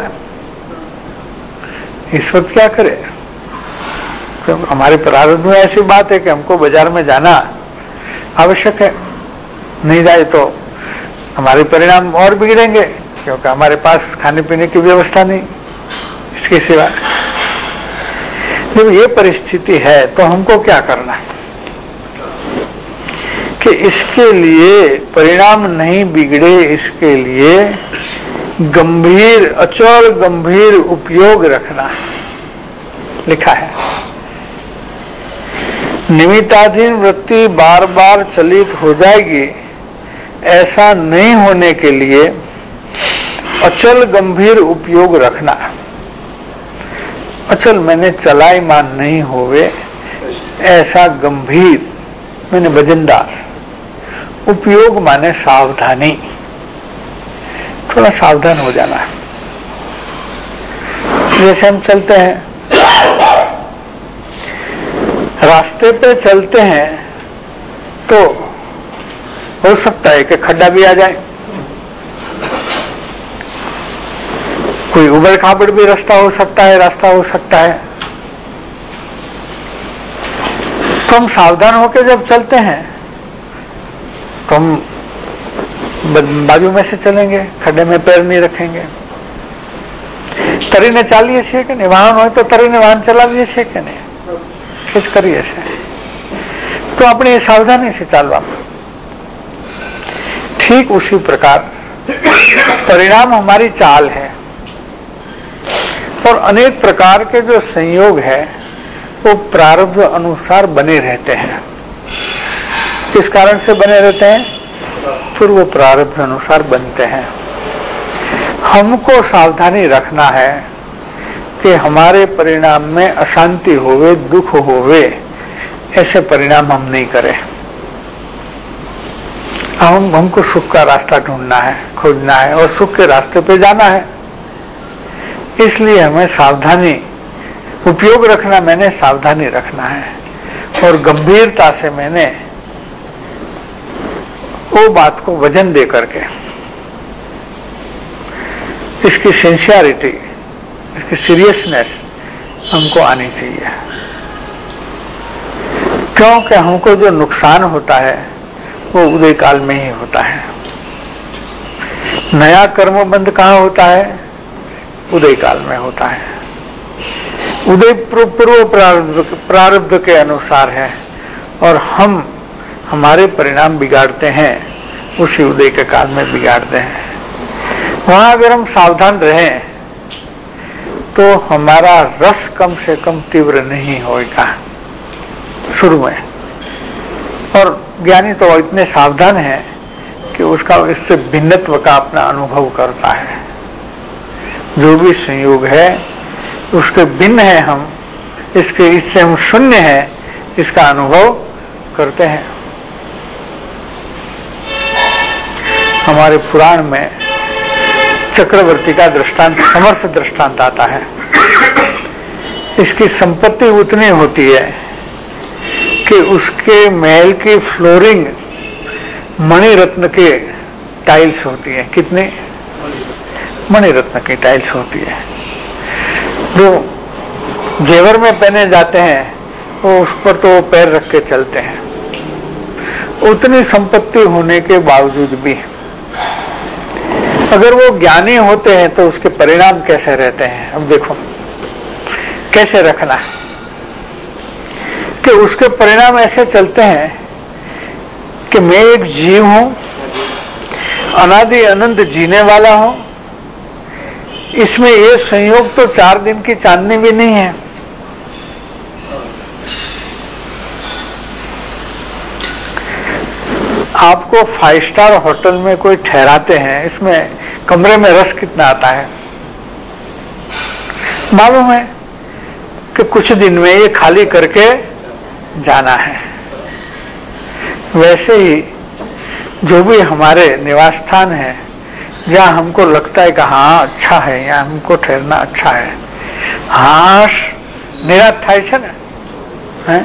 इस वक्त क्या करे? तो हमारे प्रारब्ध में ऐसी बात है कि हमको बाजार में जाना आवश्यक है, नहीं जाए तो हमारे परिणाम और बिगड़ेंगे, क्योंकि हमारे पास खाने पीने की व्यवस्था नहीं इसके सिवा। जब ये परिस्थिति है तो हमको क्या करना है कि इसके लिए परिणाम नहीं बिगड़े, इसके लिए गंभीर अचल गंभीर उपयोग रखना है। लिखा है, निमित्ताधीन वृत्ति बार बार चलित हो जाएगी, ऐसा नहीं होने के लिए अचल गंभीर उपयोग रखना। अचल मैंने चलायमान नहीं होवे, ऐसा गंभीर मैंने वजनदार। उपयोग माने सावधानी, थोड़ा सावधान हो जाना है। जैसे हम चलते हैं, रास्ते पे चलते हैं तो हो सकता है कि खड्डा भी आ जाए, कोई उबड़ खाबड़ भी रास्ता हो सकता है रास्ता हो सकता है। तो हम सावधान होकर जब चलते हैं तो हम बाजू में से चलेंगे, खड्डे में पैर नहीं रखेंगे। तरीने चालिए छे कि नहीं, वाहन हो तो तरीने वाहन चलावीए छे कि नहीं, खींच करिए छे। तो अपनी सावधानी से चालवा। ठीक उसी प्रकार परिणाम हमारी चाल है, और अनेक प्रकार के जो संयोग है वो प्रारब्ध अनुसार बने रहते हैं। किस कारण से बने रहते हैं? फिर वो प्रारब्ध अनुसार बनते हैं। हमको सावधानी रखना है कि हमारे परिणाम में अशांति होवे, दुख होवे, ऐसे परिणाम हम नहीं करें। हम हमको सुख का रास्ता ढूंढना है, खोजना है, और सुख के रास्ते पे जाना है। इसलिए हमें सावधानी उपयोग रखना, मैंने सावधानी रखना है, और गंभीरता से मैंने वो बात को वजन दे करके, इसकी सिंसियरिटी, इसकी सीरियसनेस हमको आनी चाहिए। क्योंकि हमको जो नुकसान होता है वो उदय काल में ही होता है। नया कर्म बंध कहाँ होता है? उदय काल में होता है। उदय पूर्व प्रारब्ध प्रारब्ध के अनुसार है, और हम हमारे परिणाम बिगाड़ते हैं उसी उदय के काल में बिगाड़ते हैं। वहां अगर हम सावधान रहें तो हमारा रस कम से कम तीव्र नहीं होगा शुरू में। और ज्ञानी तो इतने सावधान है कि उसका इससे भिन्नत्व का अपना अनुभव करता है। जो भी संयोग है उसके भिन्न है हम, इसके इससे हम शून्य है, इसका अनुभव करते हैं। हमारे पुराण में चक्रवर्ती का दृष्टांत, समर्थ दृष्टांत आता है। इसकी संपत्ति उतनी होती है कि उसके महल की फ्लोरिंग मणिरत्न के टाइल्स होती है। कितने? मणिरत्न की टाइल्स होती है। जो जेवर में पहने जाते हैं वो उस पर तो पैर रख के चलते हैं। उतनी संपत्ति होने के बावजूद भी अगर वो ज्ञानी होते हैं तो उसके परिणाम कैसे रहते हैं? अब देखो कैसे रखना है कि उसके परिणाम ऐसे चलते हैं कि मैं एक जीव हूं, अनादि अनंत जीने वाला हूं। इसमें ये संयोग तो चार दिन की चांदनी भी नहीं है। आपको फाइव स्टार होटल में कोई ठहराते हैं, इसमें कमरे में रस कितना आता है मालूम है कि कुछ दिन में ये खाली करके जाना है। वैसे ही जो भी हमारे निवास स्थान है जहाँ हमको लगता है कि हाँ अच्छा है, यहाँ हमको ठहरना अच्छा है, हाँ निराश થાય છે ને, हैं?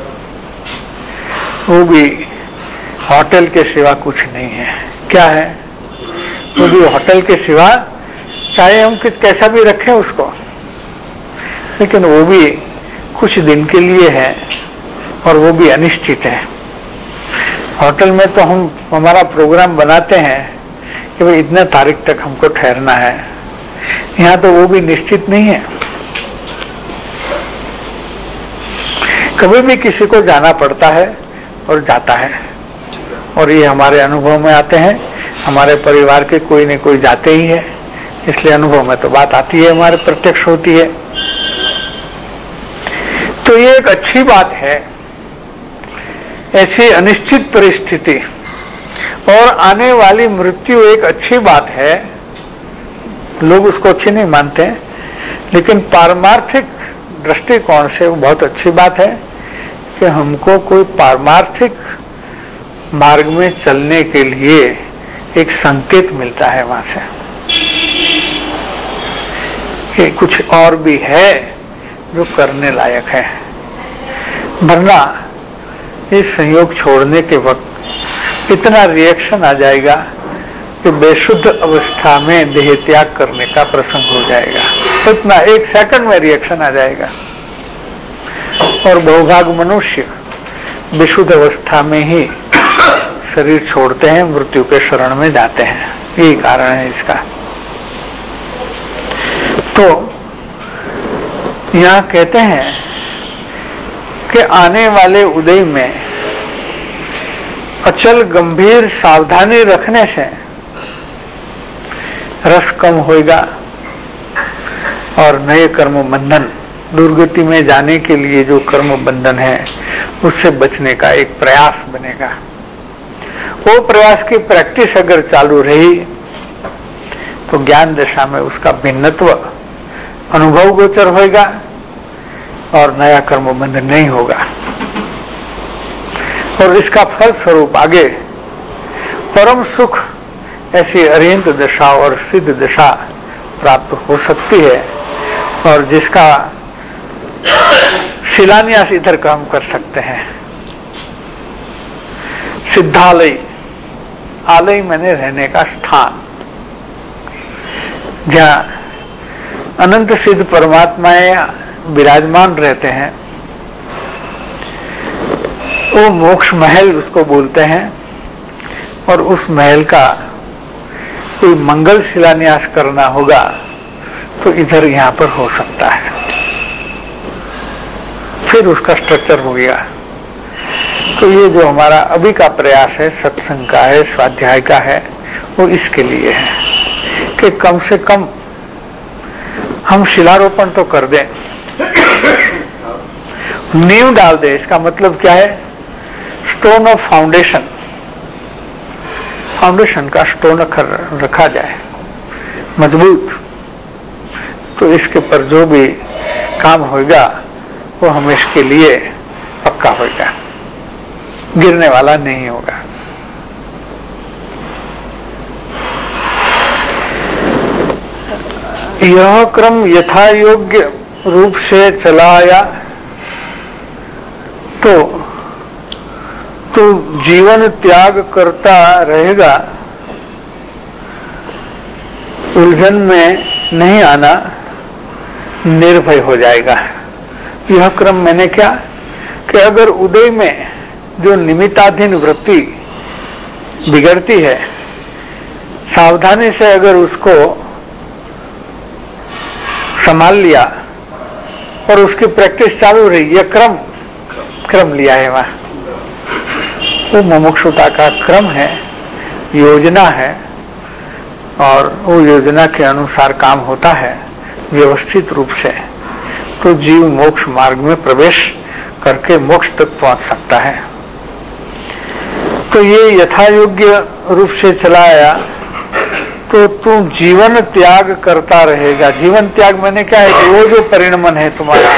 वो भी होटल के सिवा कुछ नहीं है। क्या है? वो भी होटल के सिवा, चाहे हम किस कैसा भी रखें उसको, लेकिन वो भी कुछ दिन के लिए है और वो भी अनिश्चित है। होटल में तो हम हमारा प्रोग्राम बनाते हैं कि भाई इतने तारीख तक हमको ठहरना है, यहाँ तो वो भी निश्चित नहीं है। कभी भी किसी को जाना पड़ता है और जाता है, और ये हमारे अनुभव में आते हैं। हमारे परिवार के कोई न कोई जाते ही है, इसलिए अनुभव में तो बात आती है, हमारे प्रत्यक्ष होती है। तो ये एक अच्छी बात है। ऐसी अनिश्चित परिस्थिति और आने वाली मृत्यु एक अच्छी बात है। लोग उसको अच्छी नहीं मानते हैं, लेकिन पारमार्थिक दृष्टिकोण से वो बहुत अच्छी बात है कि हमको कोई पारमार्थिक मार्ग में चलने के लिए एक संकेत मिलता है वहां से कि कुछ और भी है जो करने लायक है। वरना इस संयोग छोड़ने के वक्त इतना रिएक्शन आ जाएगा कि बेशुद्ध अवस्था में देह त्याग करने का प्रसंग हो जाएगा। इतना एक सेकंड में रिएक्शन आ जाएगा, और बहुभाग मनुष्य विशुद्ध अवस्था में ही शरीर छोड़ते हैं, मृत्यु के शरण में जाते हैं। यही कारण है इसका। तो यहाँ कहते हैं कि आने वाले उदय में अचल गंभीर सावधानी रखने से रस कम होगा और नए कर्म बंधन, दुर्गति में जाने के लिए जो कर्म बंधन है उससे बचने का एक प्रयास बनेगा। वो प्रयास की प्रैक्टिस अगर चालू रही तो ज्ञान दशा में उसका भिन्नत्व अनुभव गोचर होगा और नया कर्म बंधन नहीं होगा, और इसका फल स्वरूप आगे परम सुख, ऐसी अरिहंत दशा और सिद्ध दशा प्राप्त हो सकती है, और जिसका शिलान्यास इधर काम कर सकते हैं। सिद्धालय, आलय मैंने रहने का स्थान, जहाँ अनंत सिद्ध परमात्माएं विराजमान रहते हैं, वो मोक्ष महल उसको बोलते हैं। और उस महल का कोई मंगल शिलान्यास करना होगा तो इधर यहाँ पर हो सकता है, फिर उसका स्ट्रक्चर हो गया। तो ये जो हमारा अभी का प्रयास है, सत्संग का है, स्वाध्याय का है, वो इसके लिए है कि कम से कम हम शिलारोपण तो कर दें, नींव डाल दे। इसका मतलब क्या है? स्टोन ऑफ फाउंडेशन, फाउंडेशन का स्टोन रखा जाए मजबूत, तो इसके पर जो भी काम होगा वो हमेशा के लिए पक्का होगा, गिरने वाला नहीं होगा। यह क्रम यथा योग्य रूप से चलाया तो तो जीवन त्याग करता रहेगा, उलझन में नहीं आना, निर्भय हो जाएगा। यह क्रम मैंने क्या कि अगर उदय में जो निमित्ताधीन वृत्ति बिगड़ती है, सावधानी से अगर उसको संभाल लिया और उसकी प्रैक्टिस चालू रही, यह क्रम क्रम लिया है वहां, वो मुमुक्षुता का क्रम है, योजना है, और वो योजना के अनुसार काम होता है व्यवस्थित रूप से, तो जीव मोक्ष मार्ग में प्रवेश करके मोक्ष तक पहुंच सकता है। तो ये यथा योग्य रूप से चलाया तो तू जीवन त्याग करता रहेगा। जीवन त्याग मैंने क्या है कि वो जो परिणमन है तुम्हारा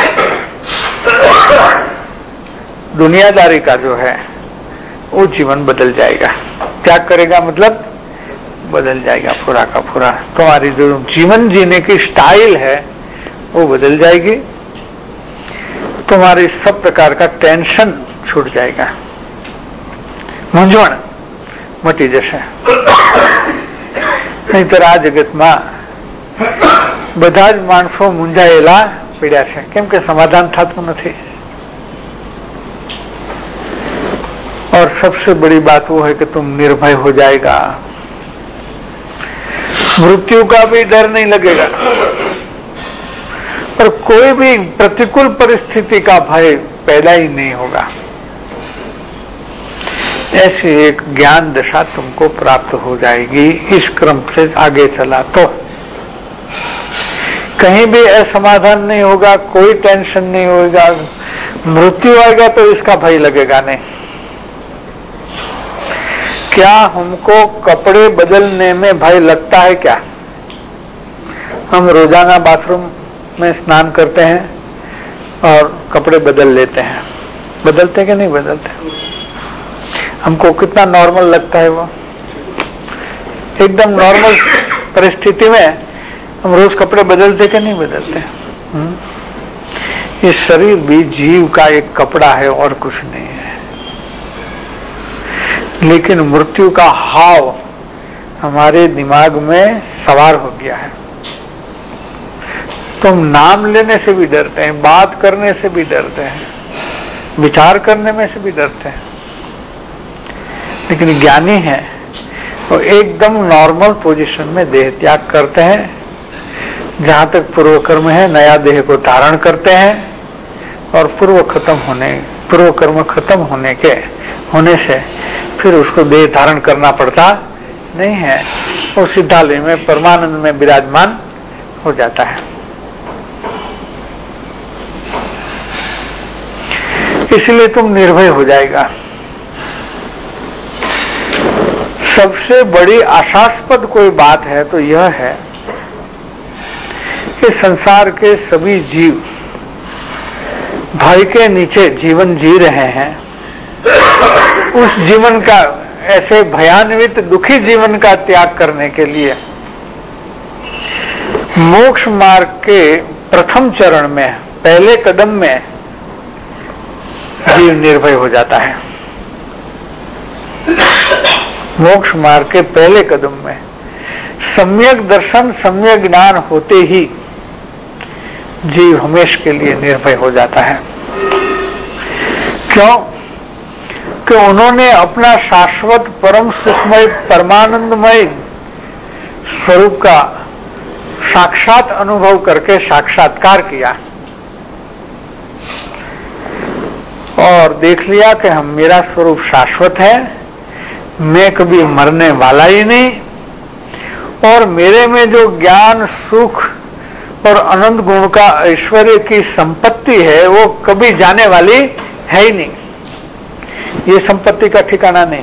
दुनियादारी का जो है, वो जीवन बदल जाएगा। त्याग करेगा मतलब बदल जाएगा पूरा का पूरा। तुम्हारी जो जीवन जीने की स्टाइल है वो बदल जाएगी। तुम्हारी सब प्रकार का टेंशन छूट जाएगा, मूंझवण मटी जશે। નહીંતર આ જગતમાં બધા જ માણસો મૂંઝાયેલા પડ્યા છે, કેમ કે સમાધાન થતું નથી। और सबसे बड़ी बात वो है कि तुम निर्भय हो जाएगा, मृत्यु का भी डर नहीं लगेगा और कोई भी प्रतिकूल परिस्थिति का भय पैदा ही नहीं होगा। ऐसी एक ज्ञान दशा तुमको प्राप्त हो जाएगी इस क्रम से आगे चला तो। कहीं भी असमाधान नहीं होगा, कोई टेंशन नहीं होगा, मृत्यु आएगा तो इसका भय लगेगा नहीं। क्या हमको कपड़े बदलने में भय लगता है क्या? हम रोजाना बाथरूम में स्नान करते हैं और कपड़े बदल लेते हैं, बदलते कि नहीं बदलते? हमको कितना नॉर्मल लगता है वो। एकदम नॉर्मल परिस्थिति में हम रोज कपड़े बदलते कि नहीं बदलते? ये शरीर भी जीव का एक कपड़ा है और कुछ नहीं है। लेकिन मृत्यु का हाव हमारे दिमाग में सवार हो गया है। तुम नाम लेने से भी डरते हैं, बात करने से भी डरते हैं, विचार करने में से भी डरते हैं। लेकिन ज्ञानी है वो एकदम नॉर्मल पोजीशन में देह त्याग करते हैं। जहां तक पूर्व कर्म है नया देह को धारण करते हैं और पूर्व खत्म होने पूर्व कर्म खत्म होने के होने से फिर उसको देह धारण करना पड़ता नहीं है। वो सिद्धालय में परमानंद में विराजमान हो जाता है। इसलिए तुम निर्भय हो जाएगा। सबसे बड़ी आशास्पद कोई बात है तो यह है कि संसार के सभी जीव भय के नीचे जीवन जी रहे हैं। उस जीवन का ऐसे भयान्वित दुखी जीवन का त्याग करने के लिए मोक्ष मार्ग के प्रथम चरण में पहले कदम में जीव निर्भय हो जाता है। मोक्ष मार्ग के पहले कदम में सम्यक दर्शन सम्यक ज्ञान होते ही जीव हमेशा के लिए निर्भय हो जाता है। क्यों? कि उन्होंने अपना शाश्वत परम सुखमय परमानंदमय स्वरूप का साक्षात अनुभव करके साक्षात्कार किया और देख लिया कि हम मेरा स्वरूप शाश्वत है, मैं कभी मरने वाला ही नहीं और मेरे में जो ज्ञान सुख और अनंत गुण का ऐश्वर्य की संपत्ति है वो कभी जाने वाली है ही नहीं। ये संपत्ति का ठिकाना नहीं,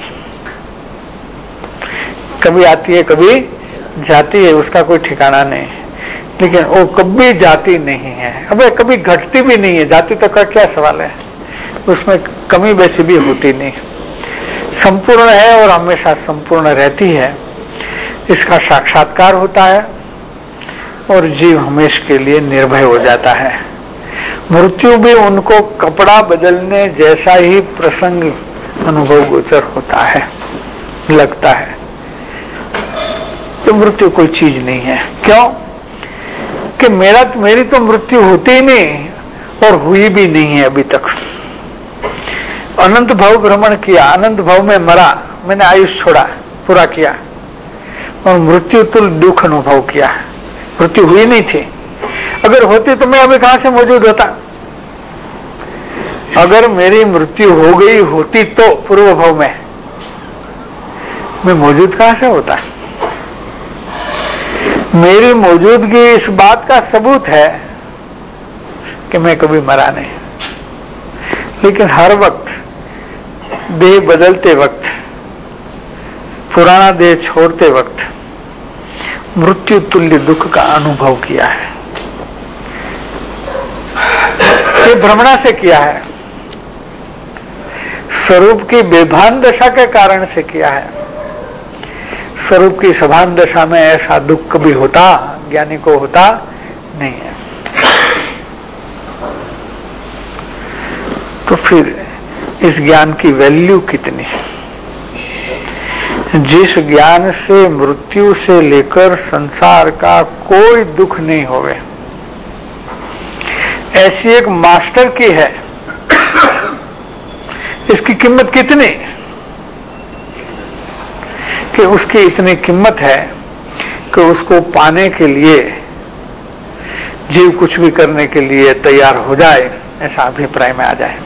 कभी आती है कभी जाती है, उसका कोई ठिकाना नहीं। लेकिन वो कभी जाती नहीं है, अबे कभी घटती भी नहीं है। जाती तक का क्या सवाल है, उसमें कमी बेसी भी होती नहीं, संपूर्ण है और हमेशा संपूर्ण रहती है। इसका साक्षात्कार होता है और जीव हमेशा के लिए निर्भय हो जाता है। मृत्यु भी उनको कपड़ा बदलने जैसा ही प्रसंग अनुभव गोचर होता है, लगता है। तो मृत्यु कोई चीज नहीं है। क्यों? कि मेरा मेरी तो मृत्यु होती ही नहीं और हुई भी नहीं है अभी तक। अनंत भाव भ्रमण किया, अनंत भाव में मरा, मैंने आयुष छोड़ा, पूरा किया और मृत्यु तुल दुख अनुभव किया। मृत्यु हुई नहीं थी। अगर होती तो मैं अभी कहां से मौजूद होता? अगर मेरी मृत्यु हो गई होती तो पूर्व भाव में मैं मौजूद कहां से होता? मेरी मौजूदगी इस बात का सबूत है कि मैं कभी मरा नहीं। लेकिन हर वक्त देह बदलते वक्त, पुराना देह छोड़ते वक्त मृत्यु तुल्य दुख का अनुभव किया है। ये भ्रमणा से किया है, स्वरूप की बेभान दशा के कारण से किया है। स्वरूप की सभान दशा में ऐसा दुख कभी होता, ज्ञानी को होता नहीं है। तो फिर इस ज्ञान की वैल्यू कितनी है? जिस ज्ञान से मृत्यु से लेकर संसार का कोई दुख नहीं होवे, ऐसी एक मास्टर की है, इसकी कीमत कितनी कि उसकी इतनी कीमत है कि उसको पाने के लिए जीव कुछ भी करने के लिए तैयार हो जाए, ऐसा अभिप्राय में आ जाए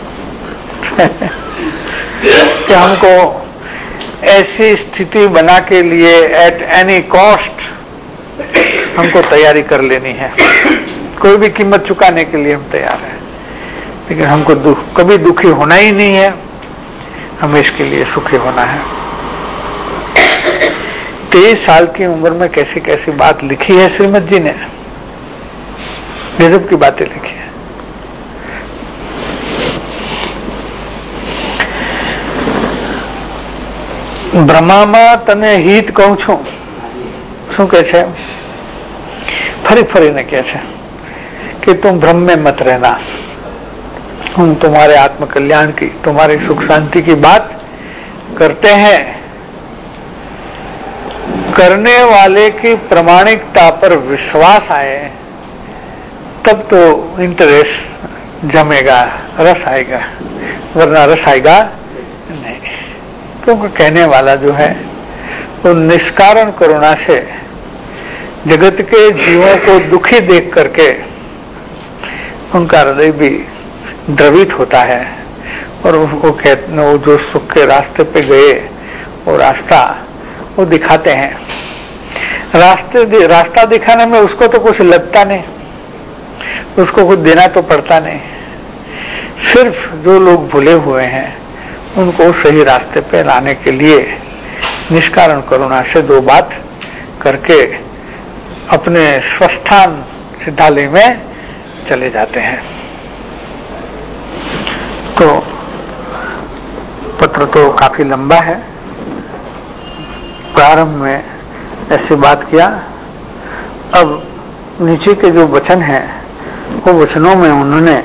कि हमको ऐसी स्थिति बना के लिए एट एनी कॉस्ट हमको तैयारी कर लेनी है, कोई भी कीमत चुकाने के लिए हम तैयार हैं, लेकिन हमको दुख कभी दुखी होना ही नहीं है, हमें इसके लिए सुखी होना है। तेईस साल की उम्र में कैसी कैसी बात लिखी है श्रीमद जी ने, गजब की बातें लिखी है। બ્રહ્મામાં તને હિત કહું છું, શું કહે છે? ફરી ફરીને કહે છે कि तुम भ्रम में मत रहना, हम तुम्हारे आत्म कल्याण की, तुम्हारी सुख शांति की बात करते हैं। करने वाले की प्रामाणिकता पर विश्वास आए तब तो इंटरेस्ट जमेगा, रस आएगा, वरना रस आएगा नहीं। क्योंकि कहने वाला जो है वो निष्कारण करुणा से जगत के जीवों को दुखी देख करके उनका हृदय भी द्रवित होता है, और वो कहते वो जो सुख के रास्ते पे गए वो रास्ता वो दिखाते हैं। रास्ते रास्ता दिखाने में उसको तो कुछ लगता नहीं, उसको कुछ देना तो पड़ता नहीं, सिर्फ जो लोग भूले हुए हैं उनको सही रास्ते पे लाने के लिए निष्कारण करुणा से दो बात करके अपने स्वस्थान सिद्धालय में चले जाते हैं। तो पत्र तो काफी लंबा है, प्रारंभ में ऐसी बात किया, अब नीचे के जो वचन हैं वो वचनों में उन्होंने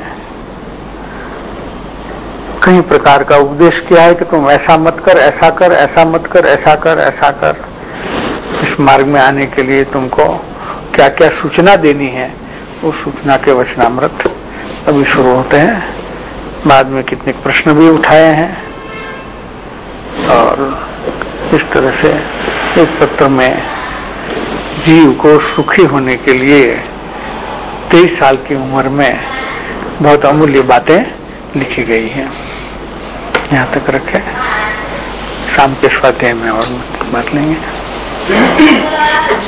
कई प्रकार का उपदेश किया है कि तुम ऐसा मत कर, ऐसा कर, ऐसा मत कर, ऐसा कर, ऐसा कर। इस मार्ग में आने के लिए तुमको क्या क्या सूचना देनी है, वो सूचना के वचनामृत अभी शुरू होते हैं। बाद में कितने प्रश्न भी उठाए हैं, और इस तरह से एक पत्र में जीव को सुखी होने के लिए तेईस साल की उम्र में बहुत अमूल्य बातें लिखी गई हैं। यहाँ तक रखे, शाम के स्वाध्याय में और बात लेंगे।